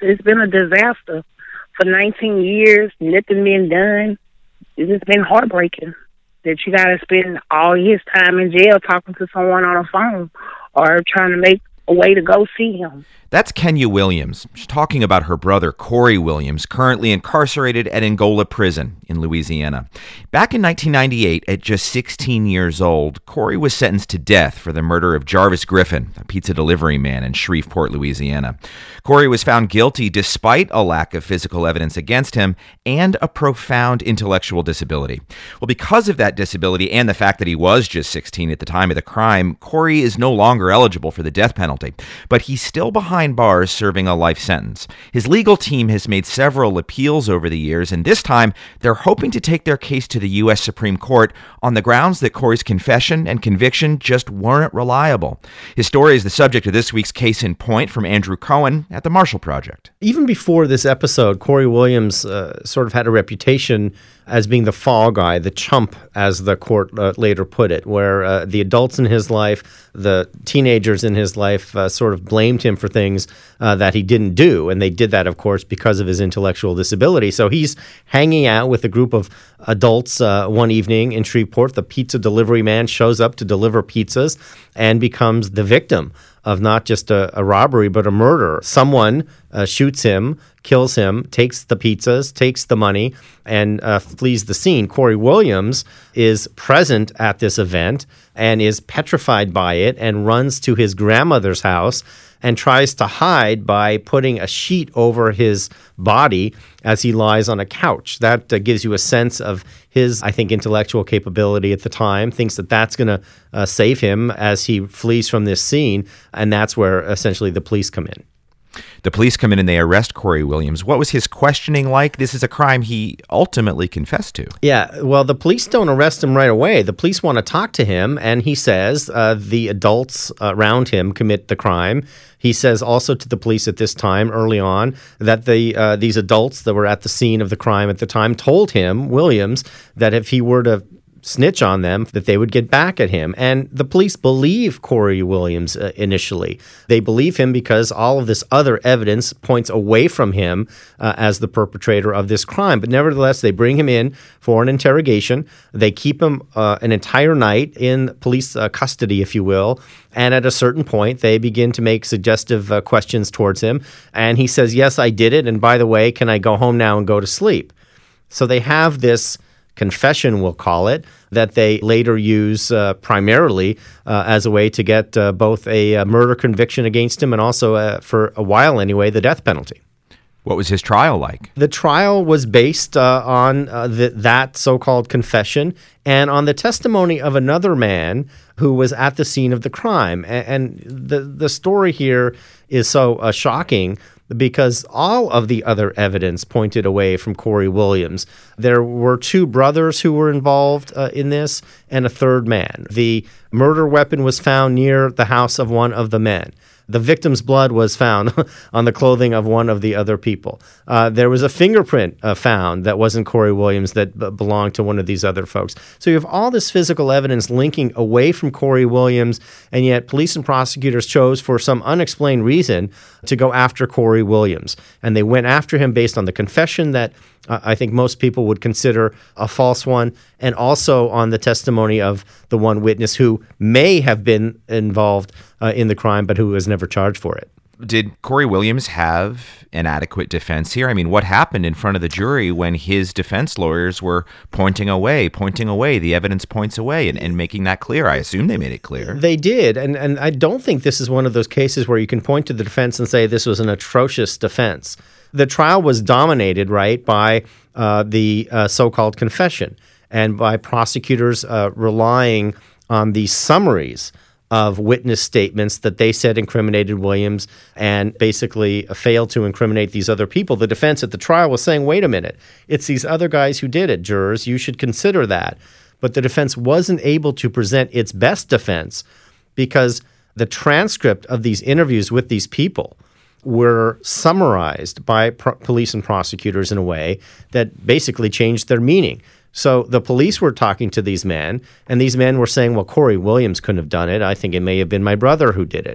It's been a disaster. For 19 years, nothing been done. It's just been heartbreaking that you got to spend all his time in jail talking to someone on a phone or trying to make a way to go see him. That's Kenya Williams. She's talking about her brother, Corey Williams, currently incarcerated at Angola Prison in Louisiana. Back in 1998, at just 16 years old, Corey was sentenced to death for the murder of Jarvis Griffin, a pizza delivery man in Shreveport, Louisiana. Corey was found guilty despite a lack of physical evidence against him and a profound intellectual disability. Well, because of that disability and the fact that he was just 16 at the time of the crime, Corey is no longer eligible for the death penalty, but he's still behind bars serving a life sentence. His legal team has made several appeals over the years, and this time they're hoping to take their case to the U.S. Supreme Court on the grounds that Corey's confession and conviction just weren't reliable. His story is the subject of this week's Case in Point from Andrew Cohen at the Marshall Project. Even before this episode, Corey Williams sort of had a reputation as being the fall guy, the chump, as the court later put it, where the adults in his life, the teenagers in his life sort of blamed him for things that he didn't do. And they did that, of course, because of his intellectual disability. So he's hanging out with a group of adults one evening in Shreveport. The pizza delivery man shows up to deliver pizzas and becomes the victim of not just a robbery, but a murder. Someone shoots him, kills him, takes the pizzas, takes the money, and flees the scene. Corey Williams is present at this event and is petrified by it and runs to his grandmother's house and tries to hide by putting a sheet over his body as he lies on a couch. That gives you a sense of his, I think, intellectual capability at the time, thinks that that's going to save him as he flees from this scene, and that's where essentially the police come in. The police come in and they arrest Corey Williams. What was his questioning like? This is a crime he ultimately confessed to. Yeah, well, the police don't arrest him right away. The police want to talk to him, and he says the adults around him commit the crime. He says also to the police at this time, early on, that these adults that were at the scene of the crime at the time told him, Williams, that if he were to snitch on them, that they would get back at him. And the police believe Corey Williams initially. They believe him because all of this other evidence points away from him as the perpetrator of this crime. But nevertheless, they bring him in for an interrogation. They keep him an entire night in police custody, if you will. And at a certain point, they begin to make suggestive questions towards him. And he says, yes, I did it. And by the way, can I go home now and go to sleep? So they have this confession, we'll call it, that they later use primarily as a way to get both a murder conviction against him and also, for a while anyway, the death penalty. What was his trial like? The trial was based on that so-called confession and on the testimony of another man who was at the scene of the crime. And the story here is so shocking because all of the other evidence pointed away from Corey Williams. There were two brothers who were involved in this and a third man. The murder weapon was found near the house of one of the men. The victim's blood was found on the clothing of one of the other people. There was a fingerprint found that wasn't Corey Williams that belonged to one of these other folks. So you have all this physical evidence linking away from Corey Williams, and yet police and prosecutors chose for some unexplained reason to go after Corey Williams. And they went after him based on the confession that I think most people would consider a false one, and also on the testimony of the one witness who may have been involved in the crime, but who was never charged for it. Did Corey Williams have an adequate defense here? I mean, what happened in front of the jury when his defense lawyers were pointing away, the evidence points away, and making that clear? I assume they made it clear. They did, and I don't think this is one of those cases where you can point to the defense and say this was an atrocious defense. The trial was dominated, right, by the so-called confession and by prosecutors relying on the summaries of witness statements that they said incriminated Williams and basically failed to incriminate these other people. The defense at the trial was saying, wait a minute, it's these other guys who did it, jurors, you should consider that. But the defense wasn't able to present its best defense because the transcript of these interviews with these people were summarized by police and prosecutors in a way that basically changed their meaning. So the police were talking to these men, and these men were saying, well, Corey Williams couldn't have done it. I think it may have been my brother who did it.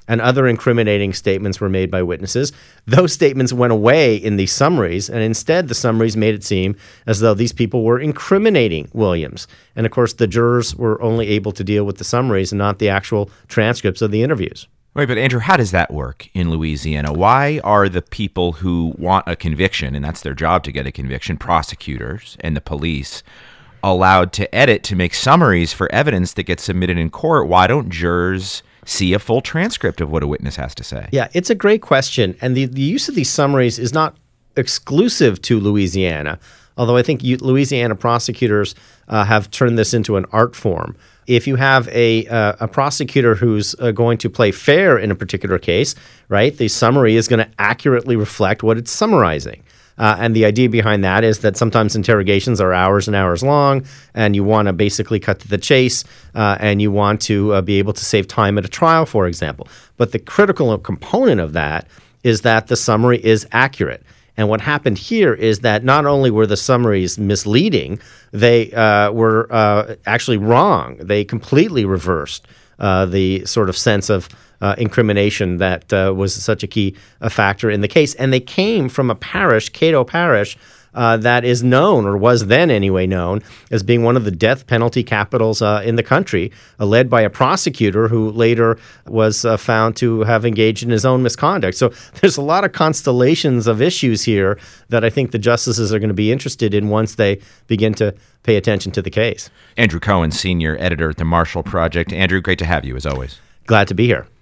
and other incriminating statements were made by witnesses. Those statements went away in the summaries, and instead the summaries made it seem as though these people were incriminating Williams. And of course, the jurors were only able to deal with the summaries and not the actual transcripts of the interviews. Right, but Andrew, how does that work in Louisiana? Why are the people who want a conviction, and that's their job to get a conviction, prosecutors and the police, allowed to edit to make summaries for evidence that gets submitted in court? Why don't jurors see a full transcript of what a witness has to say? Yeah, it's a great question. And the use of these summaries is not exclusive to Louisiana, although I think Louisiana prosecutors have turned this into an art form. If you have a prosecutor who's going to play fair in a particular case, right, the summary is going to accurately reflect what it's summarizing. And the idea behind that is that sometimes interrogations are hours and hours long, and you want to basically cut to the chase, and you want to be able to save time at a trial, for example. But the critical component of that is that the summary is accurate. And what happened here is that not only were the summaries misleading, they were actually wrong. They completely reversed the sort of sense of incrimination that was such a key factor in the case. And they came from a parish, Cato Parish, that is known, or was then anyway known, as being one of the death penalty capitals in the country, led by a prosecutor who later was found to have engaged in his own misconduct. So there's a lot of constellations of issues here that I think the justices are going to be interested in once they begin to pay attention to the case. Andrew Cohen, senior editor at the Marshall Project. Andrew, great to have you, as always. Glad to be here.